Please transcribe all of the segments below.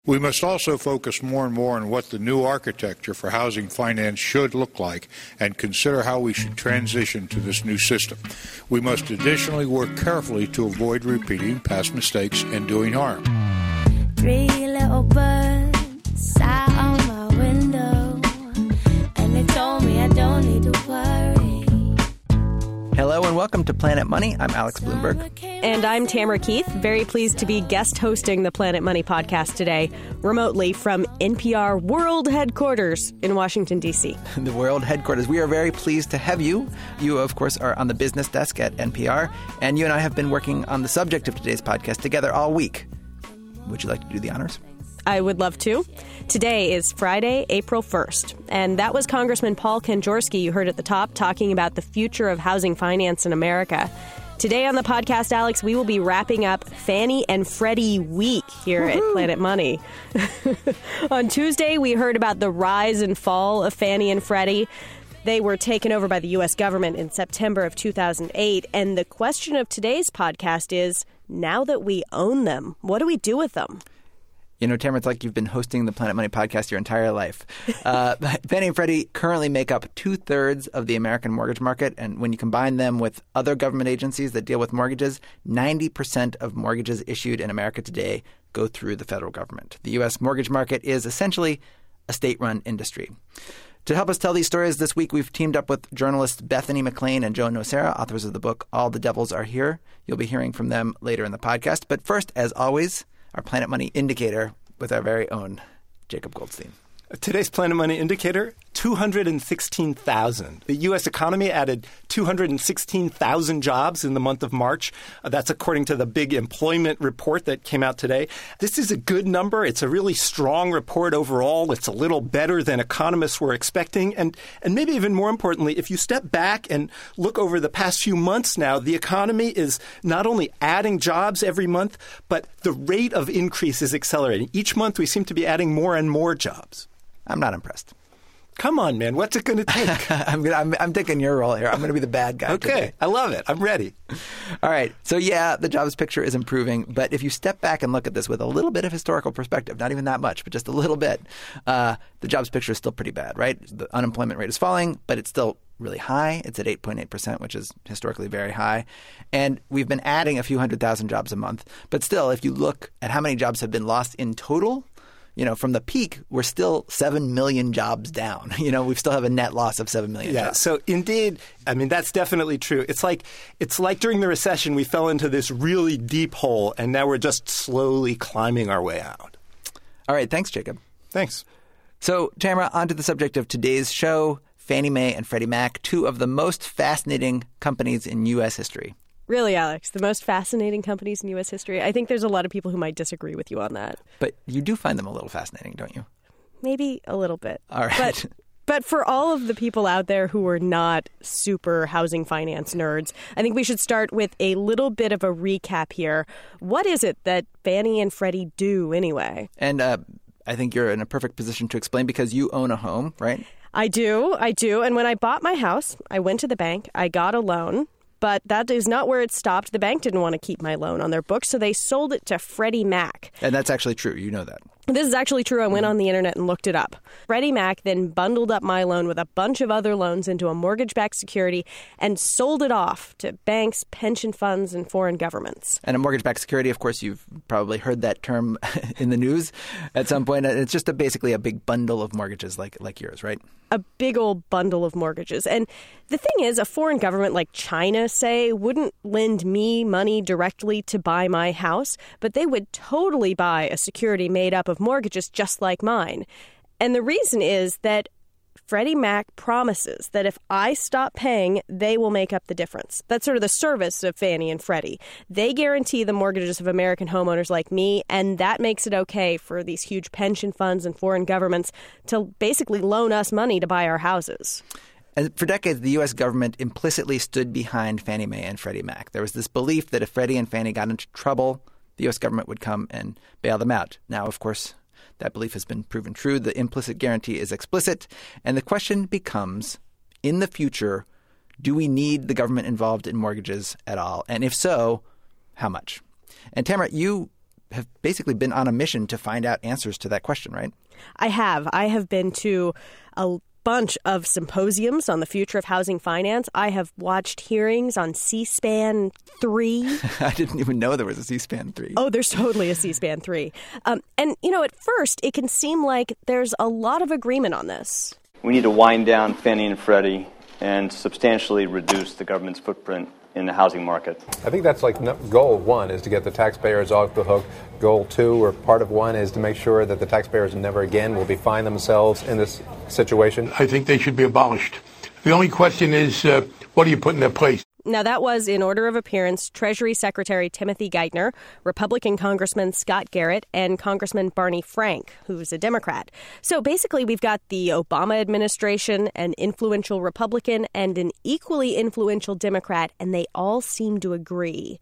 We must also focus more and more on what the new architecture for housing finance should look like and consider how we should transition to this new system. We must additionally work carefully to avoid repeating past mistakes and doing harm. 3 little birds sat on my window, and they told me I don't need to worry. Hello and welcome to Planet Money. I'm Alex Bloomberg. And I'm Tamara Keith. Very pleased to be guest hosting the Planet Money podcast today, remotely from NPR World Headquarters in Washington, D.C. The World Headquarters. We are very pleased to have you. You, of course, are on the business desk at NPR, and you and I have been working on the subject of today's podcast together all week. Would you like to do the honors? I would love to. Today is Friday, April 1st, and that was Congressman Paul Kanjorski you heard at the top talking about the future of housing finance in America. Today on the podcast, Alex, we will be wrapping up Fannie and Freddie Week here at Planet Money. On Tuesday, we heard about the rise and fall of Fannie and Freddie. They were taken over by the U.S. government in September of 2008, and the question of today's podcast is, now that we own them, what do we do with them? You know, Tamara, it's like you've been hosting the Planet Money podcast your entire life. Fannie and Freddie currently make up 2/3 of the American mortgage market. And when you combine them with other government agencies that deal with mortgages, 90% of mortgages issued in America today go through the federal government. The U.S. mortgage market is essentially a state-run industry. To help us tell these stories this week, we've teamed up with journalists Bethany McLean and Joe Nocera, authors of the book All the Devils Are Here. You'll be hearing from them later in the podcast. But first, as always, our Planet Money indicator with our very own Jacob Goldstein. Today's Planet Money indicator, 216,000. The U.S. economy added 216,000 jobs in the month of March. That's according to the big employment report that came out today. This is a good number. It's a really strong report overall. It's a little better than economists were expecting. And maybe even more importantly, if you step back and look over the past few months now, the economy is not only adding jobs every month, but the rate of increase is accelerating. Each month we seem to be adding more and more jobs. I'm not impressed. Come on, man. What's it going to take? I'm taking your role here. I'm going to be the bad guy. Okay. Today. I love it. I'm ready. All right. So, yeah, the jobs picture is improving. But if you step back and look at this with a little bit of historical perspective, not even that much, but just a little bit, the jobs picture is still pretty bad, right? The unemployment rate is falling, but it's still really high. It's at 8.8%, which is historically very high. And we've been adding a few 100,000 jobs a month. But still, if you look at how many jobs have been lost in total, you know, from the peak, we're still 7 million jobs down. You know, we still have a net loss of 7 million jobs. So indeed, I mean, that's definitely true. It's like during the recession, we fell into this really deep hole, and now we're just slowly climbing our way out. All right. Thanks, Jacob. Thanks. So, Tamara, on to the subject of today's show, Fannie Mae and Freddie Mac, two of the most fascinating companies in U.S. history. Really, Alex, the most fascinating companies in U.S. history. I think there's a lot of people who might disagree with you on that. But you do find them a little fascinating, don't you? Maybe a little bit. All right. But for all of the people out there who are not super housing finance nerds, I think we should start with a little bit of a recap here. What is it that Fannie and Freddie do anyway? And I think you're in a perfect position to explain because you own a home, right? I do. And when I bought my house, I went to the bank, I got a loan. But that is not where it stopped. The bank didn't want to keep my loan on their books, so they sold it to Freddie Mac. And that's actually true. You know that. This is actually true. I went on the internet and looked it up. Freddie Mac then bundled up my loan with a bunch of other loans into a mortgage-backed security and sold it off to banks, pension funds, and foreign governments. And a mortgage-backed security, of course, you've probably heard that term in the news at some point. It's just basically a big bundle of mortgages like yours, right? A big old bundle of mortgages. And the thing is, a foreign government like China, say, wouldn't lend me money directly to buy my house, but they would totally buy a security made up of mortgages just like mine. And the reason is that Freddie Mac promises that if I stop paying, they will make up the difference. That's sort of the service of Fannie and Freddie. They guarantee the mortgages of American homeowners like me, and that makes it okay for these huge pension funds and foreign governments to basically loan us money to buy our houses. And for decades, the U.S. government implicitly stood behind Fannie Mae and Freddie Mac. There was this belief that if Freddie and Fannie got into trouble, the U.S. government would come and bail them out. Now, of course, that belief has been proven true. The implicit guarantee is explicit. And the question becomes, in the future, do we need the government involved in mortgages at all? And if so, how much? And Tamara, you have basically been on a mission to find out answers to that question, right? I have. I have been to a bunch of symposiums on the future of housing finance. I have watched hearings on C-SPAN 3. I didn't even know there was a C-SPAN 3. Oh, there's totally a C-SPAN 3. And, at first, it can seem like there's a lot of agreement on this. We need to wind down Fannie and Freddie and substantially reduce the government's footprint in the housing market. I think that's like goal one is to get the taxpayers off the hook. Goal two, or part of one, is to make sure that the taxpayers never again will find themselves in this situation. I think they should be abolished. The only question is, what do you put in their place? Now, that was, in order of appearance, Treasury Secretary Timothy Geithner, Republican Congressman Scott Garrett, and Congressman Barney Frank, who's a Democrat. So basically, we've got the Obama administration, an influential Republican, and an equally influential Democrat, and they all seem to agree.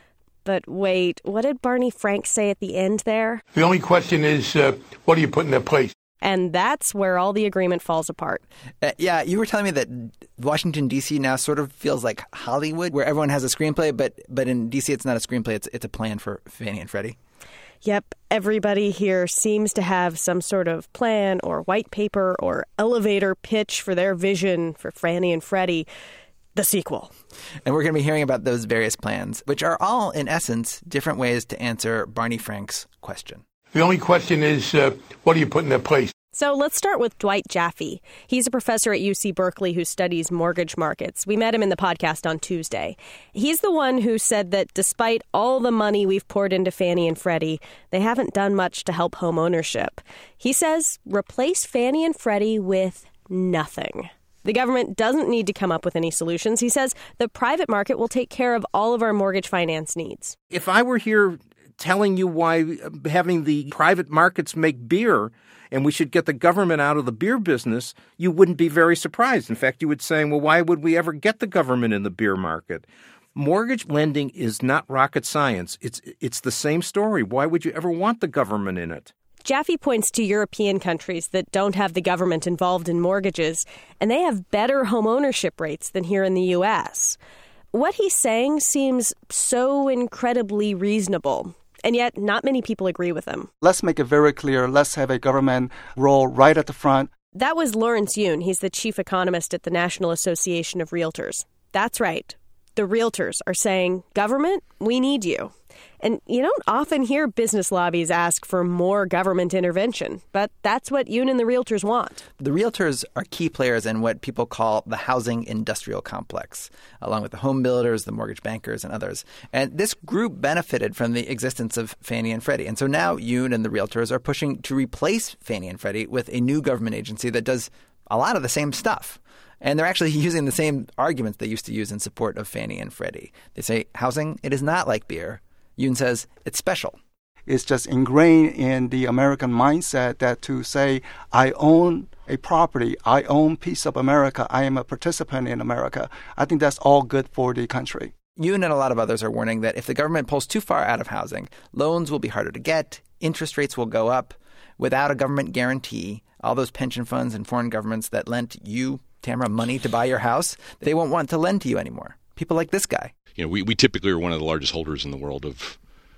But wait, what did Barney Frank say at the end there? The only question is, what do you put in their place? And that's where all the agreement falls apart. Yeah, you were telling me that Washington, D.C. now sort of feels like Hollywood, where everyone has a screenplay, but in D.C. it's not a screenplay, it's a plan for Fannie and Freddie. Yep, everybody here seems to have some sort of plan or white paper or elevator pitch for their vision for Fannie and Freddie, the sequel. And we're going to be hearing about those various plans, which are all, in essence, different ways to answer Barney Frank's question. The only question is, what do you put in their place? So let's start with Dwight Jaffe. He's a professor at UC Berkeley who studies mortgage markets. We met him in the podcast on Tuesday. He's the one who said that despite all the money we've poured into Fannie and Freddie, they haven't done much to help home ownership. He says replace Fannie and Freddie with nothing. The government doesn't need to come up with any solutions. He says the private market will take care of all of our mortgage finance needs. If I were here telling you why having the private markets make beer and we should get the government out of the beer business, you wouldn't be very surprised. In fact, you would say, well, why would we ever get the government in the beer market? Mortgage lending is not rocket science. It's the same story. Why would you ever want the government in it? Jaffe points to European countries that don't have the government involved in mortgages, and they have better home ownership rates than here in the U.S. What he's saying seems so incredibly reasonable. And yet, not many people agree with him. Let's make it very clear. Let's have a government role right at the front. That was Lawrence Yun. He's the chief economist at the National Association of Realtors. That's right. The realtors are saying, government, we need you. And you don't often hear business lobbies ask for more government intervention, but that's what Yun and the realtors want. The realtors are key players in what people call the housing industrial complex, along with the home builders, the mortgage bankers, and others. And this group benefited from the existence of Fannie and Freddie. And so now Yun and the realtors are pushing to replace Fannie and Freddie with a new government agency that does a lot of the same stuff. And they're actually using the same arguments they used to use in support of Fannie and Freddie. They say, housing, it is not like beer. Yun says it's special. It's just ingrained in the American mindset that to say, I own a property, I own a piece of America, I am a participant in America. I think that's all good for the country. Yun and a lot of others are warning that if the government pulls too far out of housing, loans will be harder to get, interest rates will go up. Without a government guarantee, all those pension funds and foreign governments that lent you, Tamara, money to buy your house, they won't want to lend to you anymore. People like this guy. You know, we typically are one of the largest holders in the world of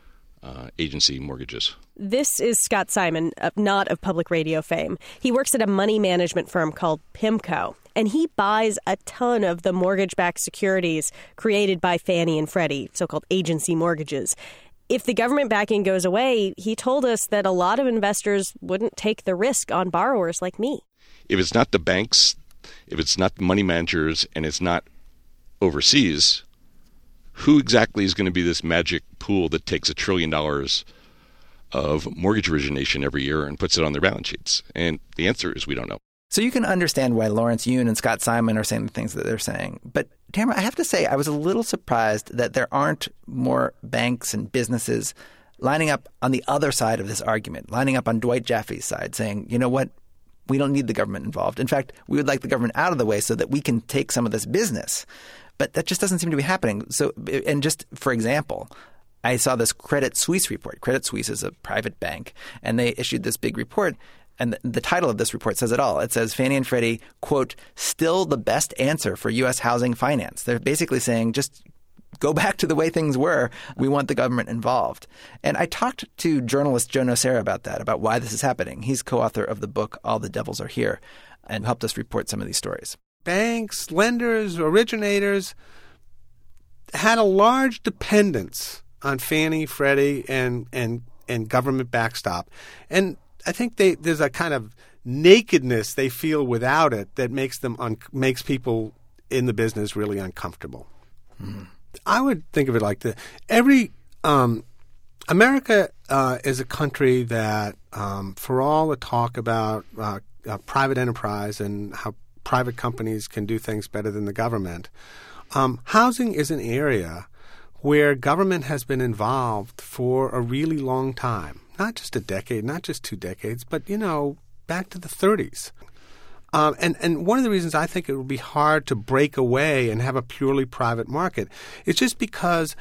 agency mortgages. This is Scott Simon, not of public radio fame. He works at a money management firm called PIMCO, and he buys a ton of the mortgage-backed securities created by Fannie and Freddie, so-called agency mortgages. If the government backing goes away, he told us that a lot of investors wouldn't take the risk on borrowers like me. If it's not the banks, if it's not the money managers, and it's not overseas, who exactly is going to be this magic pool that takes $1 trillion of mortgage origination every year and puts it on their balance sheets? And the answer is we don't know. So you can understand why Lawrence Yun and Scott Simon are saying the things that they're saying. But Tamara, I have to say I was a little surprised that there aren't more banks and businesses lining up on the other side of this argument, lining up on Dwight Jaffe's side, saying, you know what, we don't need the government involved. In fact, we would like the government out of the way so that we can take some of this business. But that just doesn't seem to be happening. So, and just for example, I saw this Credit Suisse report. Credit Suisse is a private bank, and they issued this big report. And the title of this report says it all. It says Fannie and Freddie, quote, still the best answer for U.S. housing finance. They're basically saying just go back to the way things were. We want the government involved. And I talked to journalist Joe Nocera about that, about why this is happening. He's co-author of the book All the Devils Are Here and helped us report some of these stories. Banks, lenders, originators had a large dependence on Fannie, Freddie, and government backstop. And I think there's a kind of nakedness they feel without it that makes people in the business really uncomfortable. I would think of it like this. America is a country that, for all the talk about private enterprise and how private companies can do things better than the government, housing is an area where government has been involved for a really long time. Not just a decade, not just 2 decades, but, back to the 30s. And one of the reasons I think it would be hard to break away and have a purely private market is just because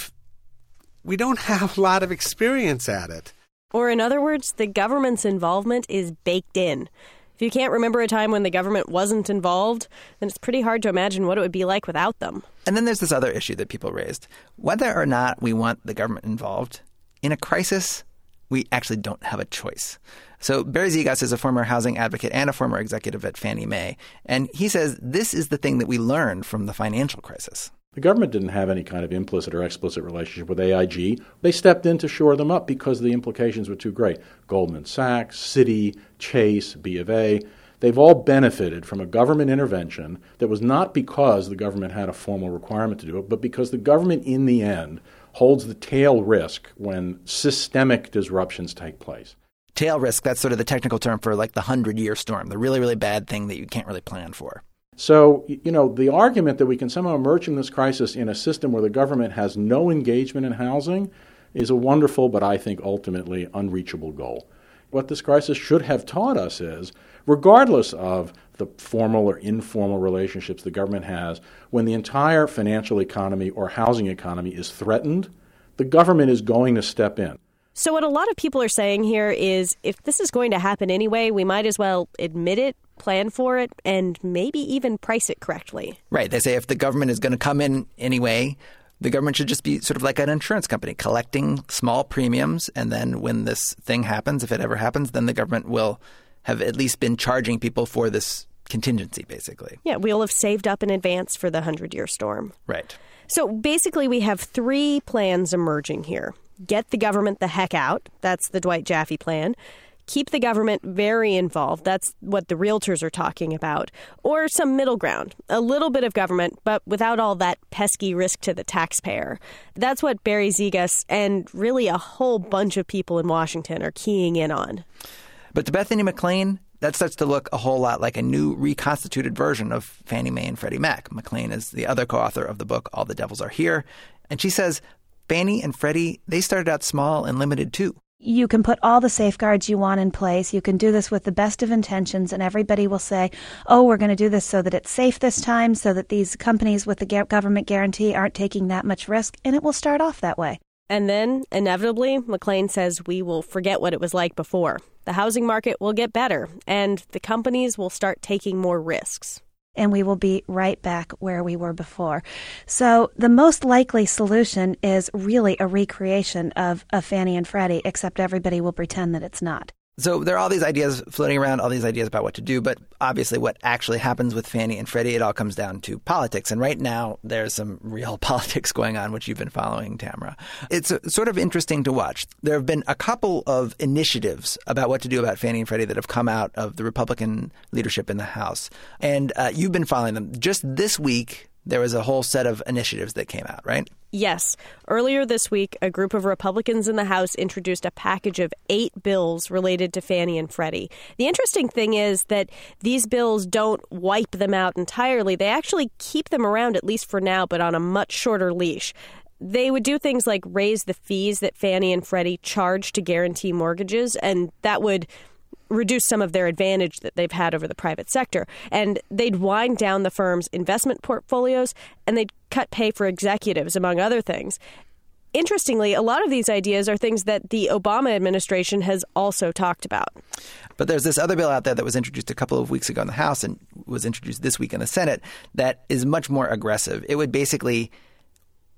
we don't have a lot of experience at it. Or in other words, the government's involvement is baked in. If you can't remember a time when the government wasn't involved, then it's pretty hard to imagine what it would be like without them. And then there's this other issue that people raised. Whether or not we want the government involved, in a crisis, we actually don't have a choice. So Barry Zegas is a former housing advocate and a former executive at Fannie Mae. And he says this is the thing that we learned from the financial crisis. The government didn't have any kind of implicit or explicit relationship with AIG. They stepped in to shore them up because the implications were too great. Goldman Sachs, Citi, Chase, B of A, they've all benefited from a government intervention that was not because the government had a formal requirement to do it, but because the government in the end holds the tail risk when systemic disruptions take place. Tail risk, that's sort of the technical term for like the 100-year storm, the really, really bad thing that you can't really plan for. So, the argument that we can somehow emerge from this crisis in a system where the government has no engagement in housing is a wonderful, but I think ultimately unreachable goal. What this crisis should have taught us is, regardless of the formal or informal relationships the government has, when the entire financial economy or housing economy is threatened, the government is going to step in. So what a lot of people are saying here is if this is going to happen anyway, we might as well admit it, plan for it, and maybe even price it correctly. Right. They say if the government is going to come in anyway, the government should just be sort of like an insurance company collecting small premiums. And then when this thing happens, if it ever happens, then the government will have at least been charging people for this contingency, basically. Yeah, we'll have saved up in advance for the 100-year storm. Right. So basically we have 3 plans emerging here. Get the government the heck out. That's the Dwight Jaffe plan. Keep the government very involved. That's what the realtors are talking about. Or some middle ground, a little bit of government, but without all that pesky risk to the taxpayer. That's what Barry Zegas and really a whole bunch of people in Washington are keying in on. But to Bethany McLean, that starts to look a whole lot like a new reconstituted version of Fannie Mae and Freddie Mac. McLean is the other co-author of the book All the Devils Are Here. And she says Fannie and Freddie, they started out small and limited too. You can put all the safeguards you want in place. You can do this with the best of intentions, and everybody will say, oh, we're going to do this so that it's safe this time, so that these companies with the government guarantee aren't taking that much risk, and it will start off that way. And then, inevitably, McLean says we will forget what it was like before. The housing market will get better, and the companies will start taking more risks. And we will be right back where we were before. So the most likely solution is really a recreation of Fannie and Freddie, except everybody will pretend that it's not. So there are all these ideas floating around, all these ideas about what to do, but obviously what actually happens with Fannie and Freddie, it all comes down to politics. And right now there's some real politics going on, which you've been following, Tamara. It's sort of interesting to watch. There have been a couple of initiatives about what to do about Fannie and Freddie that have come out of the Republican leadership in the House. And you've been following them. Just this week, there was a whole set of initiatives that came out, right? Yes. Earlier this week, a group of Republicans in the House introduced a package of 8 bills related to Fannie and Freddie. The interesting thing is that these bills don't wipe them out entirely. They actually keep them around, at least for now, but on a much shorter leash. They would do things like raise the fees that Fannie and Freddie charge to guarantee mortgages, and that would reduce some of their advantage that they've had over the private sector. And they'd wind down the firm's investment portfolios, and they'd cut pay for executives, among other things. Interestingly, a lot of these ideas are things that the Obama administration has also talked about. But there's this other bill out there that was introduced a couple of weeks ago in the House and was introduced this week in the Senate that is much more aggressive. It would basically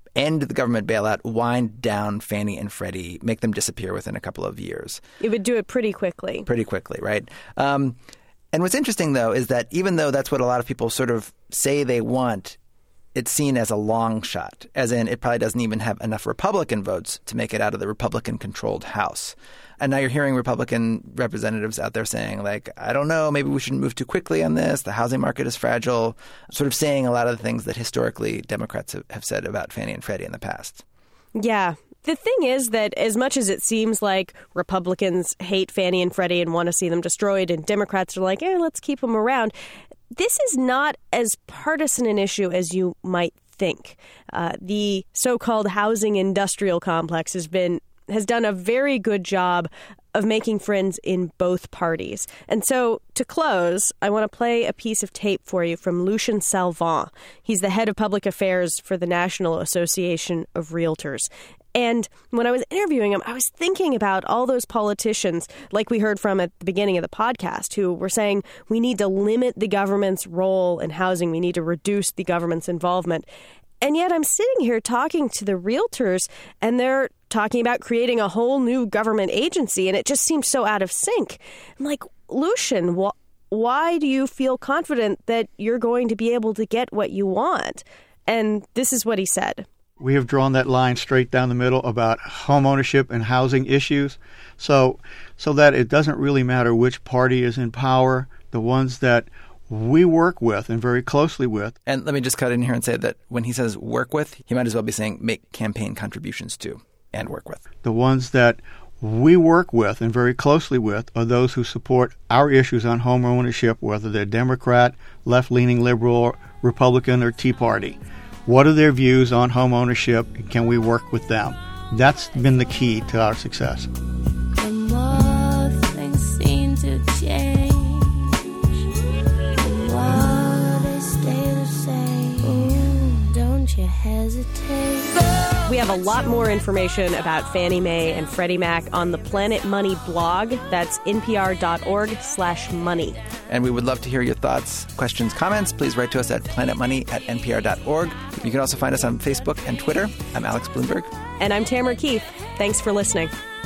end the government bailout, wind down Fannie and Freddie, make them disappear within a couple of years. It would do it pretty quickly. Pretty quickly, right? And what's interesting, though, is that even though that's what a lot of people sort of say they want, it's seen as a long shot, as in it probably doesn't even have enough Republican votes to make it out of the Republican-controlled House. And now you're hearing Republican representatives out there saying, like, I don't know, maybe we shouldn't move too quickly on this. The housing market is fragile, sort of saying a lot of the things that historically Democrats have said about Fannie and Freddie in the past. Yeah. The thing is that as much as it seems like Republicans hate Fannie and Freddie and want to see them destroyed, and Democrats are like, let's keep them around, this is not as partisan an issue as you might think. The so-called housing industrial complex has done a very good job of making friends in both parties. And so, to close, I want to play a piece of tape for you from Lucien Salvant. He's the head of public affairs for the National Association of Realtors. And when I was interviewing him, I was thinking about all those politicians, like we heard from at the beginning of the podcast, who were saying we need to limit the government's role in housing. We need to reduce the government's involvement. And yet I'm sitting here talking to the realtors, and they're talking about creating a whole new government agency, and it just seems so out of sync. I'm like, Lucien, why do you feel confident that you're going to be able to get what you want? And this is what he said. We have drawn that line straight down the middle about home ownership and housing issues, so that it doesn't really matter which party is in power. The ones that we work with and very closely with. And let me just cut in here and say that when he says work with, he might as well be saying make campaign contributions to and work with. The ones that we work with and very closely with are those who support our issues on home ownership, whether they're Democrat, left-leaning liberal, Republican, or Tea Party. What are their views on home ownership, and can we work with them? That's been the key to our success. The more things seem to change, the more they stay the same. Ooh, don't you hesitate. We have a lot more information about Fannie Mae and Freddie Mac on the Planet Money blog. That's npr.org/money. And we would love to hear your thoughts, questions, comments. Please write to us at planetmoney@npr.org. You can also find us on Facebook and Twitter. I'm Alex Bloomberg. And I'm Tamara Keith. Thanks for listening.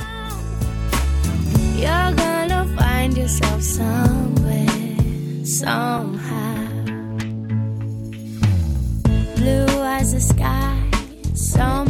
You're gonna find yourself somewhere, somehow. Blue as the sky, some